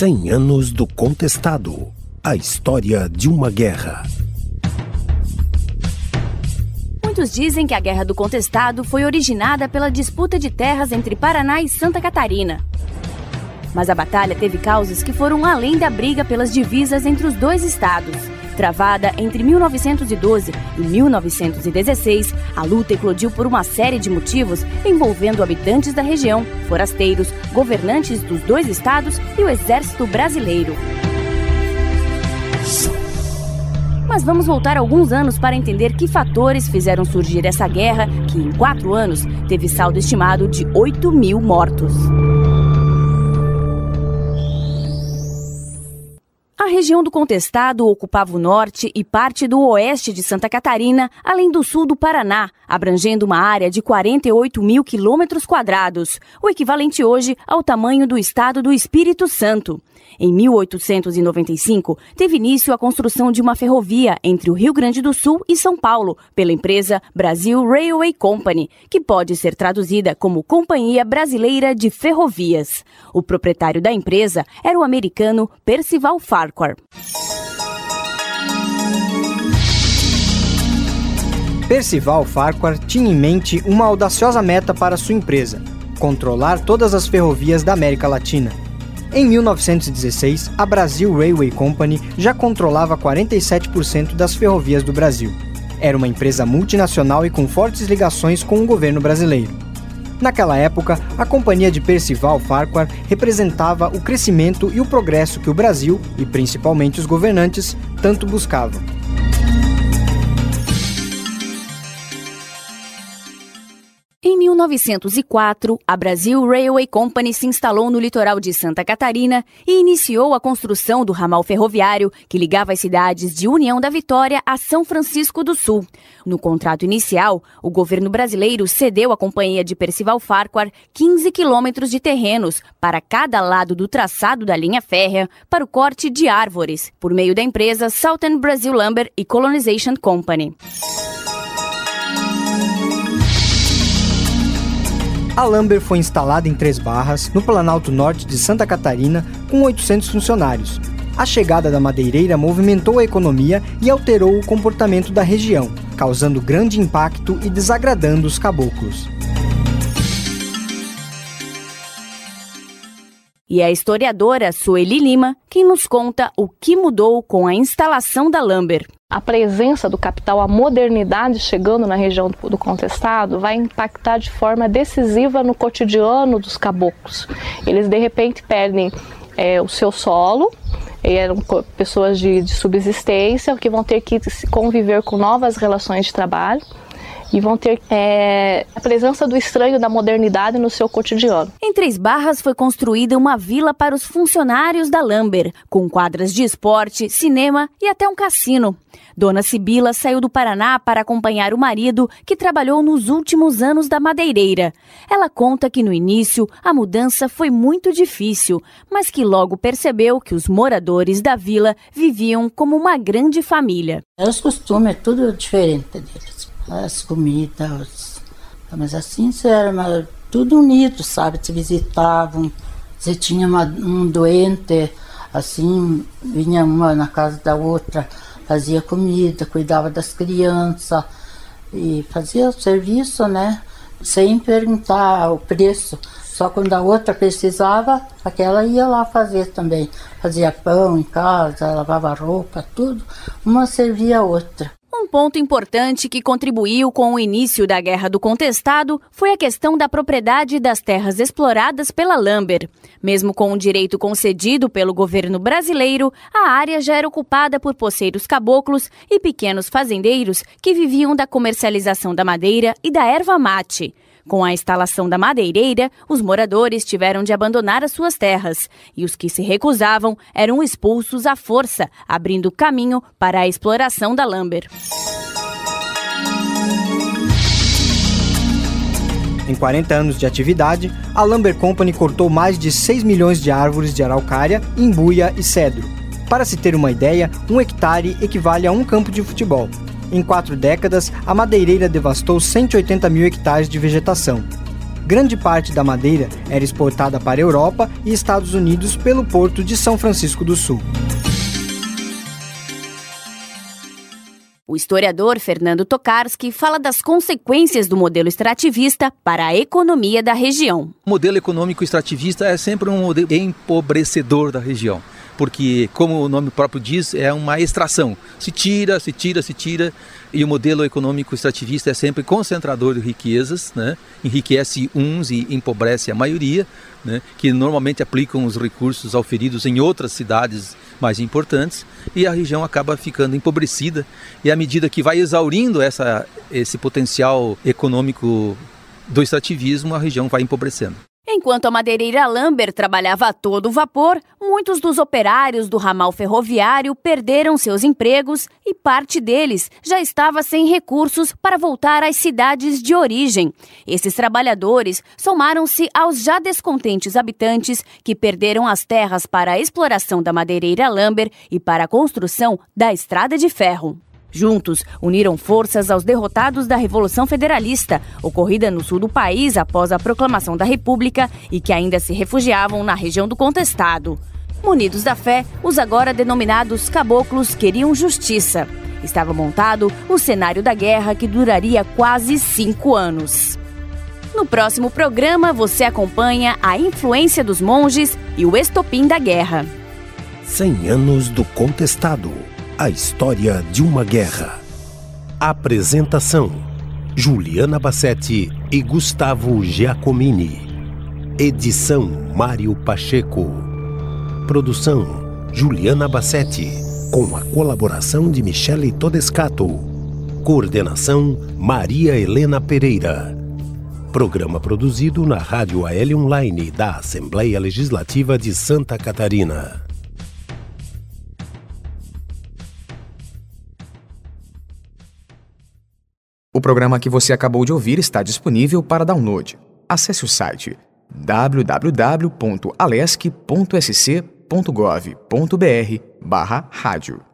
100 anos do Contestado. A história de uma guerra. Muitos dizem que a Guerra do Contestado foi originada pela disputa de terras entre Paraná e Santa Catarina. Mas a batalha teve causas que foram além da briga pelas divisas entre os dois estados. Travada entre 1912 e 1916, a luta eclodiu por uma série de motivos envolvendo habitantes da região, forasteiros, governantes dos dois estados e o exército brasileiro. Mas vamos voltar alguns anos para entender que fatores fizeram surgir essa guerra que, em 4 anos, teve saldo estimado de 8.000 mortos. A região do Contestado ocupava o norte e parte do oeste de Santa Catarina, além do sul do Paraná, abrangendo uma área de 48.000 quilômetros quadrados, o equivalente hoje ao tamanho do estado do Espírito Santo. Em 1895, teve início a construção de uma ferrovia entre o Rio Grande do Sul e São Paulo, pela empresa Brazil Railway Company, que pode ser traduzida como Companhia Brasileira de Ferrovias. O proprietário da empresa era o americano Percival Farquhar. Percival Farquhar tinha em mente uma audaciosa meta para sua empresa: controlar todas as ferrovias da América Latina. Em 1916, a Brazil Railway Company já controlava 47% das ferrovias do Brasil. Era uma empresa multinacional e com fortes ligações com o governo brasileiro. Naquela época, a companhia de Percival Farquhar representava o crescimento e o progresso que o Brasil, e principalmente os governantes, tanto buscavam. Em 1904, a Brazil Railway Company se instalou no litoral de Santa Catarina e iniciou a construção do ramal ferroviário que ligava as cidades de União da Vitória a São Francisco do Sul. No contrato inicial, o governo brasileiro cedeu à companhia de Percival Farquhar 15 quilômetros de terrenos para cada lado do traçado da linha férrea para o corte de árvores, por meio da empresa Southern Brazil Lumber and Colonization Company. A Lumber foi instalada em Três Barras, no Planalto Norte de Santa Catarina, com 800 funcionários. A chegada da madeireira movimentou a economia e alterou o comportamento da região, causando grande impacto e desagradando os caboclos. E a historiadora Sueli Lima, quem nos conta o que mudou com a instalação da Lumber. A presença do capital, a modernidade chegando na região do Contestado vai impactar de forma decisiva no cotidiano dos caboclos. Eles de repente perdem o seu solo, eram pessoas de subsistência que vão ter que conviver com novas relações de trabalho e vão ter a presença do estranho da modernidade no seu cotidiano. Em Três Barras foi construída uma vila para os funcionários da Lumber, com quadras de esporte, cinema e até um cassino. Dona Sibila saiu do Paraná para acompanhar o marido, que trabalhou nos últimos anos da madeireira. Ela conta que no início a mudança foi muito difícil, mas que logo percebeu que os moradores da vila viviam como uma grande família. Os costumes, tudo diferente deles. As comidas, mas assim, era tudo unido, sabe? Se visitavam, se tinha um doente, assim, vinha uma na casa da outra, fazia comida, cuidava das crianças e fazia o serviço, né? Sem perguntar o preço. Só quando a outra precisava, aquela ia lá fazer também. Fazia pão em casa, lavava roupa, tudo. Uma servia a outra. Um ponto importante que contribuiu com o início da Guerra do Contestado foi a questão da propriedade das terras exploradas pela Lumber. Mesmo com o direito concedido pelo governo brasileiro, a área já era ocupada por poceiros caboclos e pequenos fazendeiros que viviam da comercialização da madeira e da erva mate. Com a instalação da madeireira, os moradores tiveram de abandonar as suas terras e os que se recusavam eram expulsos à força, abrindo caminho para a exploração da Lumber. Em 40 anos de atividade, a Lumber Company cortou mais de 6 milhões de árvores de araucária, imbuia e cedro. Para se ter uma ideia, 1 hectare equivale a um campo de futebol. Em 4 décadas, a madeireira devastou 180 mil hectares de vegetação. grande parte da madeira era exportada para a Europa e Estados Unidos pelo porto de São Francisco do Sul. O historiador Fernando Tokarski fala das consequências do modelo extrativista para a economia da região. O modelo econômico extrativista é sempre um modelo empobrecedor da região, porque, como o nome próprio diz, é uma extração. Se tira, e o modelo econômico extrativista é sempre concentrador de riquezas, né? Enriquece uns e empobrece a maioria, né? Que normalmente aplicam os recursos auferidos em outras cidades mais importantes, e a região acaba ficando empobrecida, e à medida que vai exaurindo esse potencial econômico do extrativismo, a região vai empobrecendo. Enquanto a madeireira Lambert trabalhava a todo vapor, muitos dos operários do ramal ferroviário perderam seus empregos e parte deles já estava sem recursos para voltar às cidades de origem. Esses trabalhadores somaram-se aos já descontentes habitantes que perderam as terras para a exploração da madeireira Lambert e para a construção da estrada de ferro. Juntos, uniram forças aos derrotados da Revolução Federalista, ocorrida no sul do país após a proclamação da República e que ainda se refugiavam na região do Contestado. Munidos da fé, os agora denominados caboclos queriam justiça. Estava montado o cenário da guerra que duraria quase 5 anos. No próximo programa, você acompanha a influência dos monges e o estopim da guerra. 100 anos do Contestado. A história de uma guerra. Apresentação: Juliana Bassetti e Gustavo Giacomini. Edição: Mário Pacheco. Produção: Juliana Bassetti, com a colaboração de Michele Todescato. Coordenação: Maria Helena Pereira. Programa produzido na Rádio AL Online da Assembleia Legislativa de Santa Catarina. O programa que você acabou de ouvir está disponível para download. Acesse o site www.alesc.sc.gov.br/rádio.